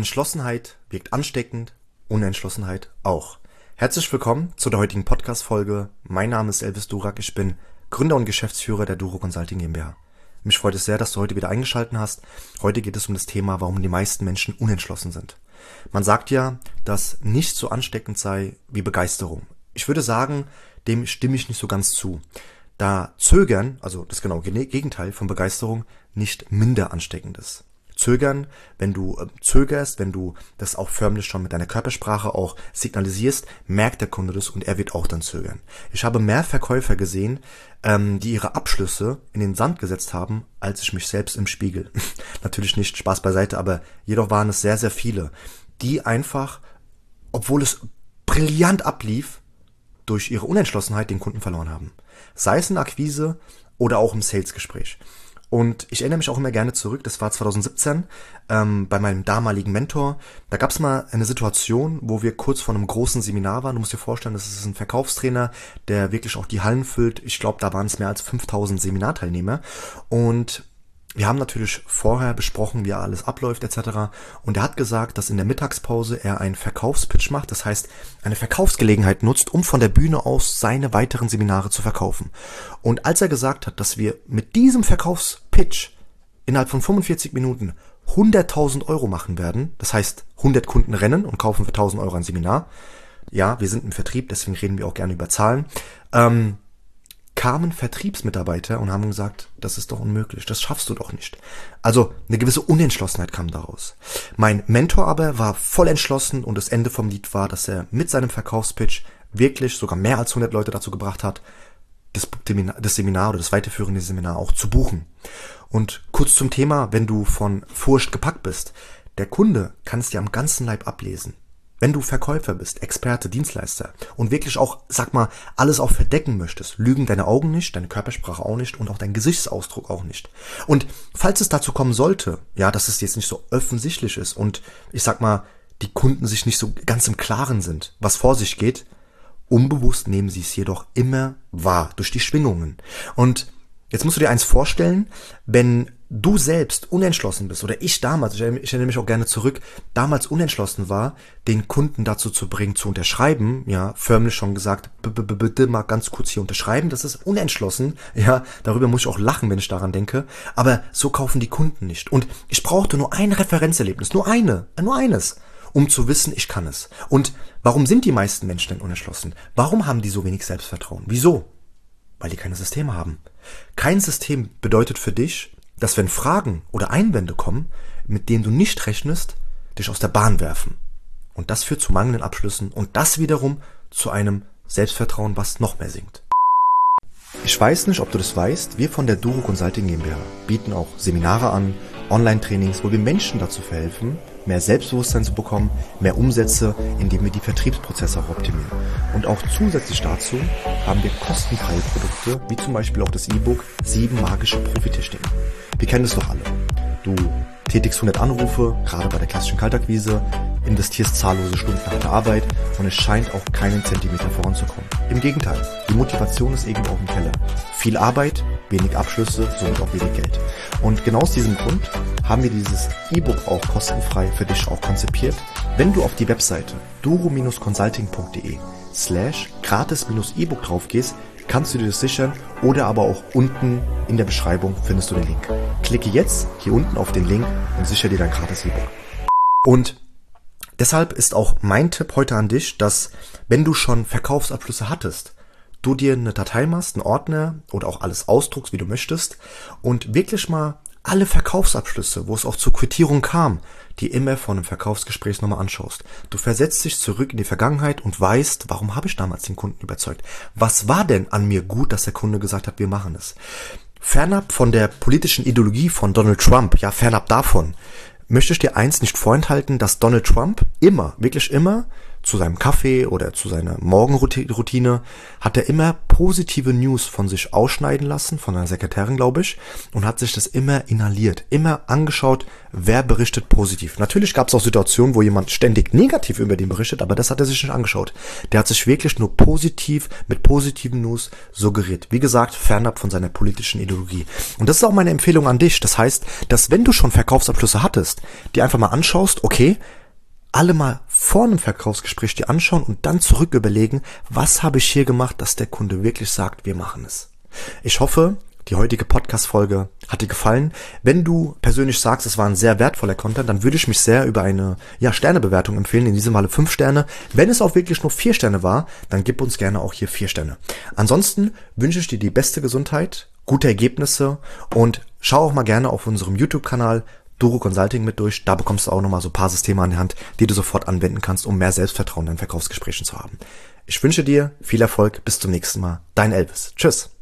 Entschlossenheit wirkt ansteckend, Unentschlossenheit auch. Herzlich willkommen zu der heutigen Podcast-Folge. Mein Name ist Elvis Durak, ich bin Gründer und Geschäftsführer der Duro Consulting GmbH. Mich freut es sehr, dass du heute wieder eingeschaltet hast. Heute geht es um das Thema, warum die meisten Menschen unentschlossen sind. Man sagt ja, dass nichts so ansteckend sei wie Begeisterung. Ich würde sagen, dem stimme ich nicht so ganz zu. Da Zögern, also das genaue Gegenteil von Begeisterung, nicht minder ansteckend ist. Zögern, wenn du zögerst, wenn du das auch förmlich schon mit deiner Körpersprache auch signalisierst, merkt der Kunde das und er wird auch dann zögern. Ich habe mehr Verkäufer gesehen, die ihre Abschlüsse in den Sand gesetzt haben, als ich mich selbst im Spiegel. Natürlich nicht, Spaß beiseite, aber jedoch waren es sehr, sehr viele, die einfach, obwohl es brillant ablief, durch ihre Unentschlossenheit den Kunden verloren haben. Sei es in Akquise oder auch im Salesgespräch. Und ich erinnere mich auch immer gerne zurück, das war 2017, bei meinem damaligen Mentor. Da gab es mal eine Situation, wo wir kurz vor einem großen Seminar waren. Du musst dir vorstellen, das ist ein Verkaufstrainer, der wirklich auch die Hallen füllt. Ich glaube, da waren es mehr als 5000 Seminarteilnehmer. Und wir haben natürlich vorher besprochen, wie alles abläuft etc. Und er hat gesagt, dass in der Mittagspause er einen Verkaufspitch macht. Das heißt, eine Verkaufsgelegenheit nutzt, um von der Bühne aus seine weiteren Seminare zu verkaufen. Und als er gesagt hat, dass wir mit diesem Verkaufspitch innerhalb von 45 Minuten 100.000 Euro machen werden, das heißt 100 Kunden rennen und kaufen für 1.000 Euro ein Seminar. Ja, wir sind im Vertrieb, deswegen reden wir auch gerne über Zahlen. Kamen Vertriebsmitarbeiter und haben gesagt, das ist doch unmöglich, das schaffst du doch nicht. Also eine gewisse Unentschlossenheit kam daraus. Mein Mentor aber war voll entschlossen und das Ende vom Lied war, dass er mit seinem Verkaufspitch wirklich sogar mehr als 100 Leute dazu gebracht hat, das Seminar oder das weiterführende Seminar auch zu buchen. Und kurz zum Thema, wenn du von Furcht gepackt bist, der Kunde kann es dir am ganzen Leib ablesen. Wenn du Verkäufer bist, Experte, Dienstleister und wirklich auch, sag mal, alles auch verdecken möchtest, lügen deine Augen nicht, deine Körpersprache auch nicht und auch dein Gesichtsausdruck auch nicht. Und falls es dazu kommen sollte, ja, dass es jetzt nicht so offensichtlich ist und ich sag mal, die Kunden sich nicht so ganz im Klaren sind, was vor sich geht, unbewusst nehmen sie es jedoch immer wahr durch die Schwingungen. Und jetzt musst du dir eins vorstellen, wenn du selbst unentschlossen bist, oder ich damals, ich erinnere mich auch gerne zurück, damals unentschlossen war, den Kunden dazu zu bringen, zu unterschreiben, ja, förmlich schon gesagt, bitte mal ganz kurz hier unterschreiben, das ist unentschlossen, ja, darüber muss ich auch lachen, wenn ich daran denke, aber so kaufen die Kunden nicht. Und ich brauchte nur ein Referenzerlebnis, nur eines, um zu wissen, ich kann es. Und warum sind die meisten Menschen denn unentschlossen? Warum haben die so wenig Selbstvertrauen? Wieso? Weil die keine Systeme haben. Kein System bedeutet für dich, dass wenn Fragen oder Einwände kommen, mit denen du nicht rechnest, dich aus der Bahn werfen. Und das führt zu mangelnden Abschlüssen und das wiederum zu einem Selbstvertrauen, was noch mehr sinkt. Ich weiß nicht, ob du das weißt, wir von der Duro Consulting GmbH bieten auch Seminare an, Online-Trainings, wo wir Menschen dazu verhelfen, mehr Selbstbewusstsein zu bekommen, mehr Umsätze, indem wir die Vertriebsprozesse auch optimieren. Und auch zusätzlich dazu haben wir kostenfreie Produkte, wie zum Beispiel auch das E-Book 7 magische Profitechniken. Wir kennen es doch alle. Du tätigst 100 Anrufe, gerade bei der klassischen Kaltakquise, investierst zahllose Stunden harte Arbeit und es scheint auch keinen Zentimeter voranzukommen. Im Gegenteil, die Motivation ist irgendwo auf dem Keller. Viel Arbeit, wenig Abschlüsse, somit auch wenig Geld. Und genau aus diesem Grund haben wir dieses E-Book auch kostenfrei für dich auch konzipiert. Wenn du auf die Webseite duro-consulting.de/gratis-E-Book drauf gehst, kannst du dir das sichern oder aber auch unten in der Beschreibung findest du den Link. Klicke jetzt hier unten auf den Link und sichere dir dein gratis E-Book. Und deshalb ist auch mein Tipp heute an dich, dass wenn du schon Verkaufsabschlüsse hattest, du dir eine Datei machst, einen Ordner oder auch alles ausdruckst, wie du möchtest und wirklich mal alle Verkaufsabschlüsse, wo es auch zur Quittierung kam, die immer vor einem Verkaufsgespräch nochmal anschaust. Du versetzt dich zurück in die Vergangenheit und weißt, warum habe ich damals den Kunden überzeugt? Was war denn an mir gut, dass der Kunde gesagt hat, wir machen es? Fernab von der politischen Ideologie von Donald Trump, ja, fernab davon, möchte ich dir eins nicht vorenthalten, dass Donald Trump immer, wirklich immer, zu seinem Kaffee oder zu seiner Morgenroutine, hat er immer positive News von sich ausschneiden lassen, von einer Sekretärin, glaube ich, und hat sich das immer inhaliert, immer angeschaut, wer berichtet positiv. Natürlich gab es auch Situationen, wo jemand ständig negativ über den berichtet, aber das hat er sich nicht angeschaut. Der hat sich wirklich nur positiv, mit positiven News suggeriert. Wie gesagt, fernab von seiner politischen Ideologie. Und das ist auch meine Empfehlung an dich. Das heißt, dass wenn du schon Verkaufsabschlüsse hattest, die einfach mal anschaust, okay, alle mal vor einem Verkaufsgespräch dir anschauen und dann zurück überlegen, was habe ich hier gemacht, dass der Kunde wirklich sagt, wir machen es. Ich hoffe, die heutige Podcast-Folge hat dir gefallen. Wenn du persönlich sagst, es war ein sehr wertvoller Content, dann würde ich mich sehr über eine Sternebewertung empfehlen, in diesem Falle 5 Sterne. Wenn es auch wirklich nur 4 Sterne war, dann gib uns gerne auch hier 4 Sterne. Ansonsten wünsche ich dir die beste Gesundheit, gute Ergebnisse und schau auch mal gerne auf unserem YouTube-Kanal Duro Consulting mit durch. Da bekommst du auch nochmal so ein paar Systeme an die Hand, die du sofort anwenden kannst, um mehr Selbstvertrauen in Verkaufsgesprächen zu haben. Ich wünsche dir viel Erfolg. Bis zum nächsten Mal. Dein Elvis. Tschüss.